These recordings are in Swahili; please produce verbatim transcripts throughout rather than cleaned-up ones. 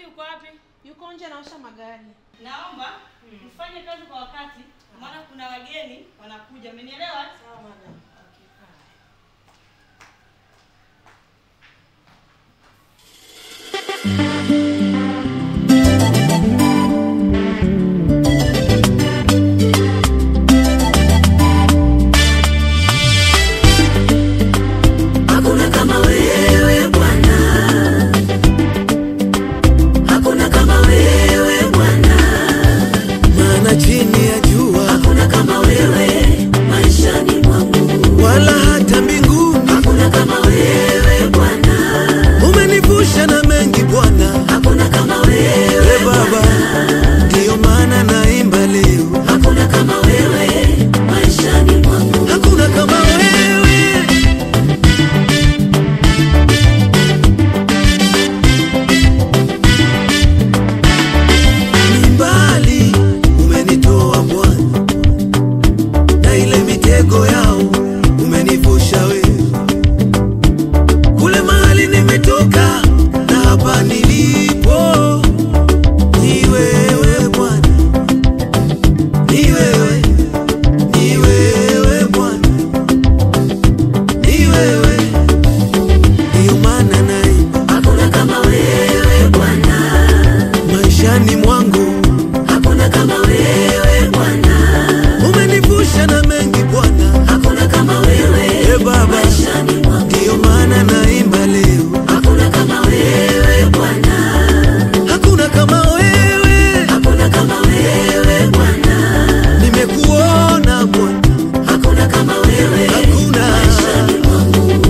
Bahati uko wapi? Yuko nje anaosha magari. Naomba hmm. ufanye kazi kwa wakati, maana kuna wageni wanakuja. Umenielewa? Sawa madam. Chini ya jua hakuna kama wewe maishani mwangu, wala hata mbinguni hakuna kama wewe Bwana. Umenivusha na mengi Bwana, hakuna kama wewe we Baba, ndio maana naimba leo. Hakuna kama wewe maishani mwangu, hakuna kama wewe. Ni mbali umenitoa Bwana, na ile mitego yao umenivusha wewe. Kule mahali nimetoka na hapa nilipo, ni wewe Bwana, ni wewe, ni wewe Bwana, ni wewe, ndio maana naimba. Hakuna kama wewe Bwana maishani mwangu, hakuna kama wewe Bwana. Umenivusha na mengi Bwana, hakuna kama wewe e Baba, maishani mwangu, ndio maana naimba leo. hakuna kama wewe Bwana, hakuna kama wewe, hakuna kama wewe Bwana. Nimekuona Bwana, hakuna kama wewe hakuna maishani mwangu.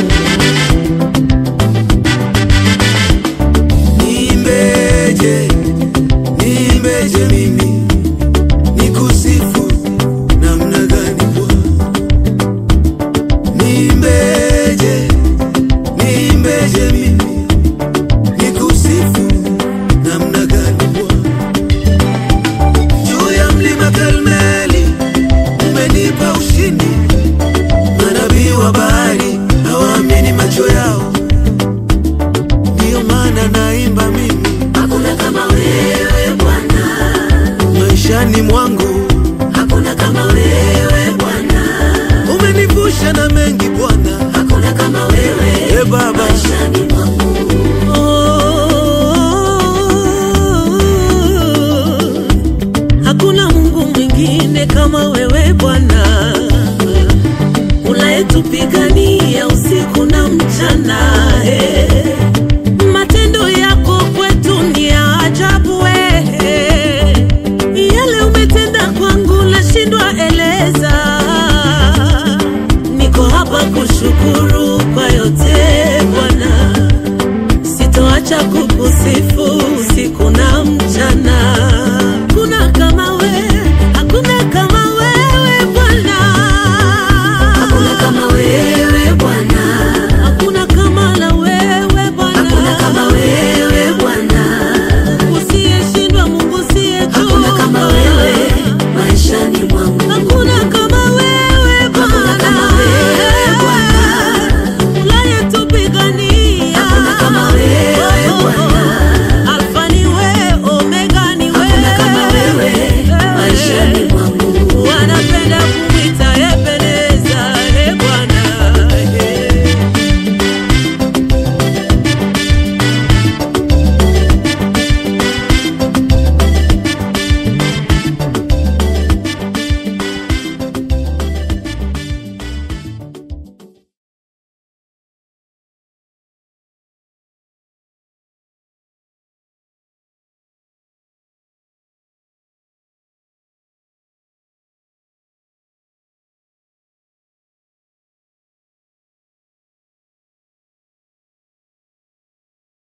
Niimbeje, niimbeje mimi nikusifu namna gani Bwana? Niimbeje, niimbeje mimi nikusifu namna gani Bwana? Juu ya mlima Karmeli umenipa ushindi, manabii wa bahari hawaamini macho yao, ndio maana naimba mimi. Hakuna kama wewe Bwana Maishani mwangu hakuna kama wewe Bwana, umenivusha na mengi Bwana, hakuna kama wewe e Baba, maishani mwangu. Hakuna Mungu mwingine kama wewe Bwana, unayetupigania usiku na mchana. Hey. Matendo yako kwetu ni ya ajabu we. Yale umetenda kwangu nashindwa eleza. Niko hapa kushukuru